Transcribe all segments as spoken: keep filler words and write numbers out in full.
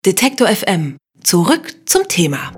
Detektor F M. Zurück zum Thema.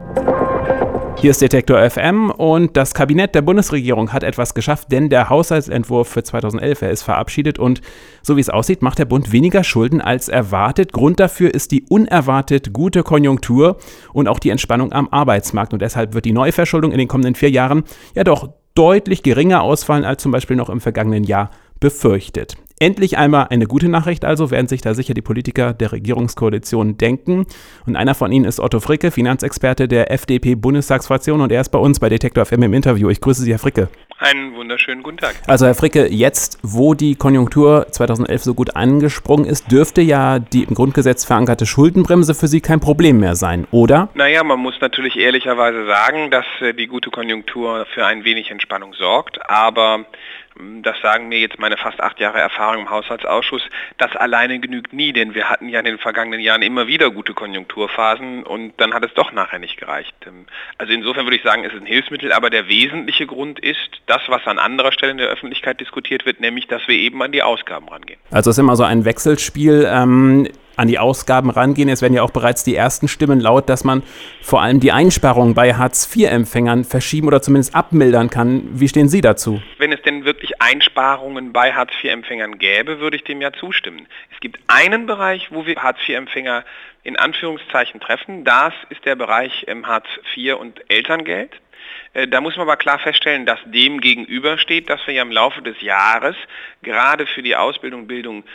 Hier ist Detektor F M und das Kabinett der Bundesregierung hat etwas geschafft, denn der Haushaltsentwurf für zweitausendelf, er ist verabschiedet und so wie es aussieht, macht der Bund weniger Schulden als erwartet. Grund dafür ist die unerwartet gute Konjunktur und auch die Entspannung am Arbeitsmarkt und deshalb wird die Neuverschuldung in den kommenden vier Jahren ja doch deutlich geringer ausfallen als zum Beispiel noch im vergangenen Jahr befürchtet. Endlich einmal eine gute Nachricht also, werden sich da sicher die Politiker der Regierungskoalition denken. Und einer von ihnen ist Otto Fricke, Finanzexperte der F D P-Bundestagsfraktion und er ist bei uns bei Detektor F M im Interview. Ich grüße Sie, Herr Fricke. Einen wunderschönen guten Tag. Also Herr Fricke, jetzt, wo die Konjunktur zweitausendelf so gut angesprungen ist, dürfte ja die im Grundgesetz verankerte Schuldenbremse für Sie kein Problem mehr sein, oder? Naja, man muss natürlich ehrlicherweise sagen, dass die gute Konjunktur für ein wenig Entspannung sorgt, aber das sagen mir jetzt meine fast acht Jahre Erfahrung im Haushaltsausschuss, das alleine genügt nie, denn wir hatten ja in den vergangenen Jahren immer wieder gute Konjunkturphasen und dann hat es doch nachher nicht gereicht. Also insofern würde ich sagen, es ist ein Hilfsmittel, aber der wesentliche Grund ist das, was an anderer Stelle in der Öffentlichkeit diskutiert wird, nämlich, dass wir eben an die Ausgaben rangehen. Also es ist immer so ein Wechselspiel, ähm, an die Ausgaben rangehen. Es werden ja auch bereits die ersten Stimmen laut, dass man vor allem die Einsparungen bei Hartz vier Empfängern verschieben oder zumindest abmildern kann. Wie stehen Sie dazu? Wenn es denn wirklich Einsparungen bei Hartz vier Empfängern gäbe, würde ich dem ja zustimmen. Es gibt einen Bereich, wo wir Hartz vier Empfänger in Anführungszeichen treffen. Das ist der Bereich Hartz vier und Elterngeld. Da muss man aber klar feststellen, dass dem gegenübersteht, dass wir ja im Laufe des Jahres gerade für die Ausbildung, Bildung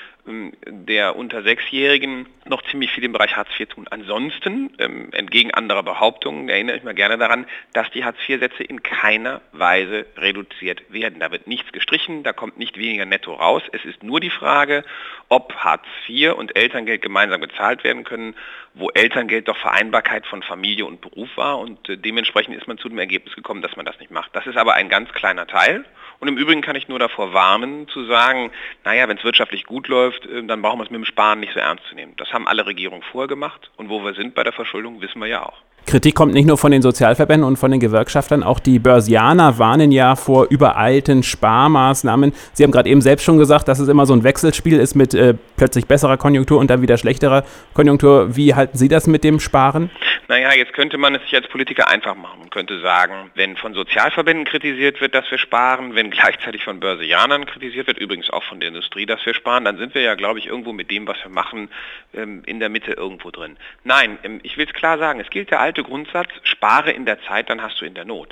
der unter Sechsjährigen noch ziemlich viel im Bereich Hartz vier tun. Ansonsten, ähm, entgegen anderer Behauptungen, erinnere ich mal gerne daran, dass die Hartz vier Sätze in keiner Weise reduziert werden. Da wird nichts gestrichen, da kommt nicht weniger netto raus. Es ist nur die Frage, ob Hartz vier und Elterngeld gemeinsam gezahlt werden können, wo Elterngeld doch Vereinbarkeit von Familie und Beruf war und äh, dementsprechend ist man zu dem Ergebnis gekommen, dass man das nicht macht. Das ist aber ein ganz kleiner Teil. Und im Übrigen kann ich nur davor warnen, zu sagen, naja, wenn es wirtschaftlich gut läuft, dann brauchen wir es mit dem Sparen nicht so ernst zu nehmen. Das haben alle Regierungen vorher gemacht und wo wir sind bei der Verschuldung, wissen wir ja auch. Kritik kommt nicht nur von den Sozialverbänden und von den Gewerkschaftern, auch die Börsianer warnen ja vor übereilten Sparmaßnahmen. Sie haben gerade eben selbst schon gesagt, dass es immer so ein Wechselspiel ist mit äh, plötzlich besserer Konjunktur und dann wieder schlechterer Konjunktur. Wie halten Sie das mit dem Sparen? Naja, jetzt könnte man es sich als Politiker einfach machen und könnte sagen, wenn von Sozialverbänden kritisiert wird, dass wir sparen, wenn gleichzeitig von Börsianern kritisiert wird, übrigens auch von der Industrie, dass wir sparen, dann sind wir ja, glaube ich, irgendwo mit dem, was wir machen, ähm, in der Mitte irgendwo drin. Nein, ähm, ich will es klar sagen, es gilt der alte Grundsatz, spare in der Zeit, dann hast du in der Not.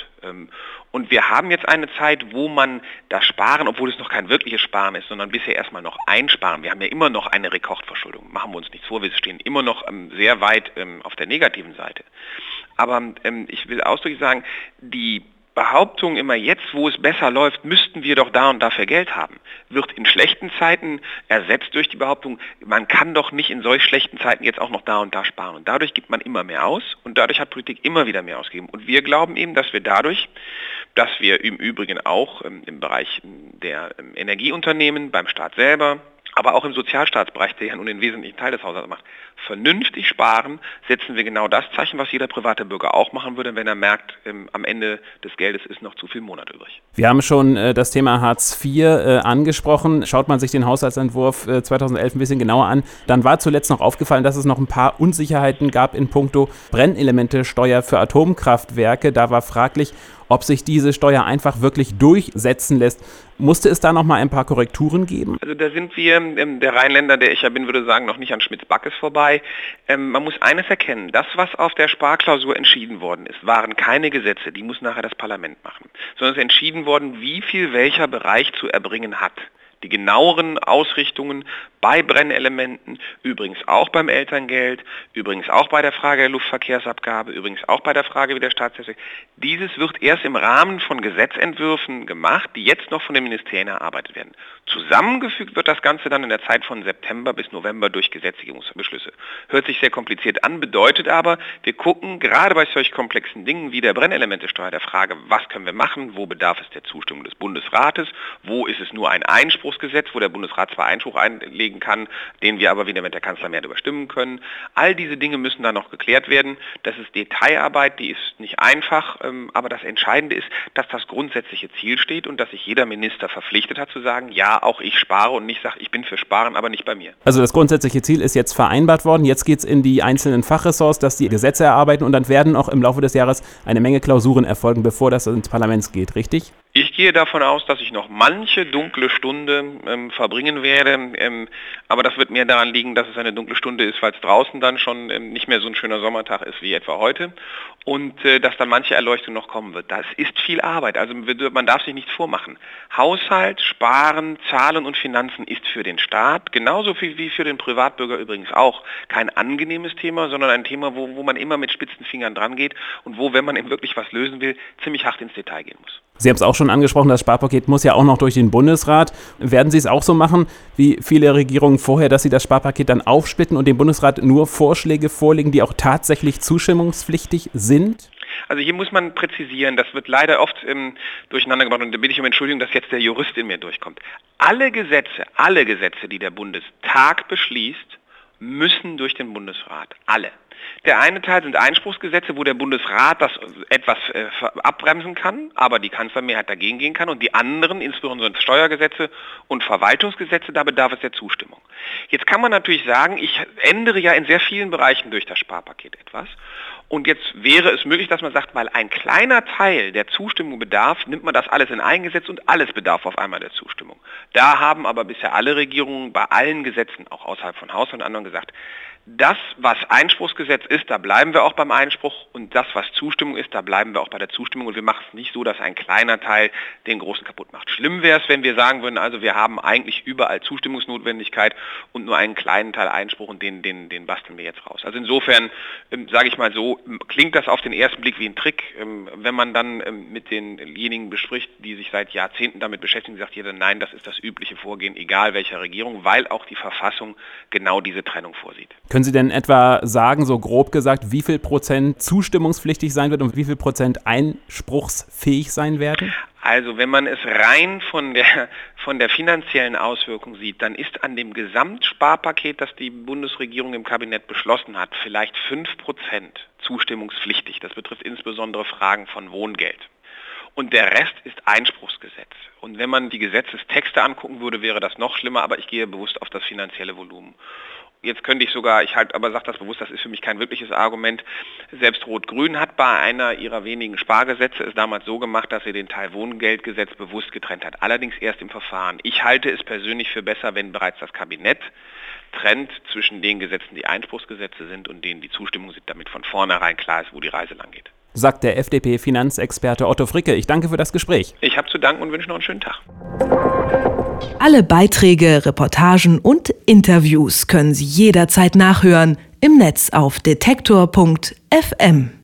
Und wir haben jetzt eine Zeit, wo man das Sparen, obwohl es noch kein wirkliches Sparen ist, sondern bisher erstmal noch einsparen. Wir haben ja immer noch eine Rekordverschuldung, machen wir uns nichts vor, wir stehen immer noch sehr weit auf der negativen Seite. Aber ich will ausdrücklich sagen, die Behauptung immer jetzt, wo es besser läuft, müssten wir doch da und dafür Geld haben, wird in schlechten Zeiten ersetzt durch die Behauptung, man kann doch nicht in solch schlechten Zeiten jetzt auch noch da und da sparen. Und dadurch gibt man immer mehr aus und dadurch hat Politik immer wieder mehr ausgegeben. Und wir glauben eben, dass wir dadurch, dass wir im Übrigen auch ähm, im Bereich der ähm, Energieunternehmen, beim Staat selber, aber auch im Sozialstaatsbereich, der ja nun den wesentlichen Teil des Haushalts macht, vernünftig sparen, setzen wir genau das Zeichen, was jeder private Bürger auch machen würde, wenn er merkt, ähm, am Ende des Geldes ist noch zu viel Monat übrig. Wir haben schon äh, das Thema Hartz vier äh, angesprochen. Schaut man sich den Haushaltsentwurf äh, zweitausendelf ein bisschen genauer an, dann war zuletzt noch aufgefallen, dass es noch ein paar Unsicherheiten gab in puncto Brennelemente-Steuer für Atomkraftwerke. Da war fraglich, ob sich diese Steuer einfach wirklich durchsetzen lässt. Musste es da noch mal ein paar Korrekturen geben? Also da sind wir, ähm, der Rheinländer, der ich ja bin, würde sagen, noch nicht an Schmitz-Backes vorbei. Ähm, man muss eines erkennen, das, was auf der Sparklausur entschieden worden ist, waren keine Gesetze, die muss nachher das Parlament machen, sondern es ist entschieden worden, wie viel welcher Bereich zu erbringen hat. Die genaueren Ausrichtungen bei Brennelementen, übrigens auch beim Elterngeld, übrigens auch bei der Frage der Luftverkehrsabgabe, übrigens auch bei der Frage, wie der Staatstechnik. Dieses wird erst im Rahmen von Gesetzentwürfen gemacht, die jetzt noch von den Ministerien erarbeitet werden. Zusammengefügt wird das Ganze dann in der Zeit von September bis November durch Gesetzgebungsbeschlüsse. Hört sich sehr kompliziert an, bedeutet aber, wir gucken gerade bei solch komplexen Dingen wie der Brennelementesteuer, der Frage, was können wir machen, wo bedarf es der Zustimmung des Bundesrates, wo ist es nur ein Einspruchsgesetz, wo der Bundesrat zwar Einspruch einlegen kann, den wir aber wieder mit der Kanzlermehrheit überstimmen können. All diese Dinge müssen dann noch geklärt werden. Das ist Detailarbeit, die ist nicht einfach, aber das Entscheidende ist, dass das grundsätzliche Ziel steht und dass sich jeder Minister verpflichtet hat zu sagen, ja, ja, auch ich spare und nicht sage, ich bin für Sparen, aber nicht bei mir. Also das grundsätzliche Ziel ist jetzt vereinbart worden. Jetzt geht es in die einzelnen Fachressorts, dass die Gesetze erarbeiten und dann werden auch im Laufe des Jahres eine Menge Klausuren erfolgen, bevor das ins Parlament geht, richtig? Ich gehe davon aus, dass ich noch manche dunkle Stunde ähm, verbringen werde, ähm, aber das wird mir daran liegen, dass es eine dunkle Stunde ist, weil es draußen dann schon ähm, nicht mehr so ein schöner Sommertag ist wie etwa heute und äh, dass dann manche Erleuchtung noch kommen wird. Das ist viel Arbeit, also man darf sich nichts vormachen. Haushalt, Sparen, Zahlen und Finanzen ist für den Staat, genauso viel wie für den Privatbürger übrigens auch, kein angenehmes Thema, sondern ein Thema, wo, wo man immer mit spitzen Fingern dran geht und wo, wenn man eben wirklich was lösen will, ziemlich hart ins Detail gehen muss. Sie haben es auch schon angesprochen, das Sparpaket muss ja auch noch durch den Bundesrat. Werden Sie es auch so machen, wie viele Regierungen vorher, dass Sie das Sparpaket dann aufsplitten und dem Bundesrat nur Vorschläge vorlegen, die auch tatsächlich zustimmungspflichtig sind? Also hier muss man präzisieren, das wird leider oft ähm, durcheinander gebracht und da bitte ich um Entschuldigung, dass jetzt der Jurist in mir durchkommt. Alle Gesetze, alle Gesetze, die der Bundestag beschließt, müssen durch den Bundesrat. Alle. Der eine Teil sind Einspruchsgesetze, wo der Bundesrat das etwas äh, abbremsen kann, aber die Kanzlermehrheit dagegen gehen kann. Und die anderen, insbesondere Steuergesetze und Verwaltungsgesetze, da bedarf es der Zustimmung. Jetzt kann man natürlich sagen, ich ändere ja in sehr vielen Bereichen durch das Sparpaket etwas. Und jetzt wäre es möglich, dass man sagt, weil ein kleiner Teil der Zustimmung bedarf, nimmt man das alles in ein Gesetz und alles bedarf auf einmal der Zustimmung. Da haben aber bisher alle Regierungen bei allen Gesetzen, auch außerhalb von Haushalt und anderen, gesagt, das, was Einspruchsgesetz ist, da bleiben wir auch beim Einspruch und das, was Zustimmung ist, da bleiben wir auch bei der Zustimmung und wir machen es nicht so, dass ein kleiner Teil den großen kaputt macht. Schlimm wäre es, wenn wir sagen würden, also wir haben eigentlich überall Zustimmungsnotwendigkeit und nur einen kleinen Teil Einspruch und den, den, den basteln wir jetzt raus. Also insofern, ähm, sage ich mal so, klingt das auf den ersten Blick wie ein Trick. Ähm, wenn man dann ähm, mit denjenigen bespricht, die sich seit Jahrzehnten damit beschäftigen, sagt jeder, nein, das ist das übliche Vorgehen, egal welcher Regierung, weil auch die Verfassung genau diese Trennung vorsieht. Können Sie denn etwa sagen, so grob gesagt, wie viel Prozent zustimmungspflichtig sein wird und wie viel Prozent einspruchsfähig sein werden? Also wenn man es rein von der, von der finanziellen Auswirkung sieht, dann ist an dem Gesamtsparpaket, das die Bundesregierung im Kabinett beschlossen hat, vielleicht fünf Prozent zustimmungspflichtig. Das betrifft insbesondere Fragen von Wohngeld. Und der Rest ist Einspruchsgesetz. Und wenn man die Gesetzestexte angucken würde, wäre das noch schlimmer, aber ich gehe bewusst auf das finanzielle Volumen. Jetzt könnte ich sogar, ich halt aber sage das bewusst, das ist für mich kein wirkliches Argument. Selbst Rot-Grün hat bei einer ihrer wenigen Spargesetze es damals so gemacht, dass sie den Teil Wohngeldgesetz bewusst getrennt hat. Allerdings erst im Verfahren. Ich halte es persönlich für besser, wenn bereits das Kabinett trennt zwischen den Gesetzen, die Einspruchsgesetze sind und denen, die Zustimmung sind, damit von vornherein klar ist, wo die Reise lang geht. Sagt der F D P-Finanzexperte Otto Fricke. Ich danke für das Gespräch. Ich habe zu danken und wünsche noch einen schönen Tag. Alle Beiträge, Reportagen und Interviews können Sie jederzeit nachhören im Netz auf detektor punkt f m.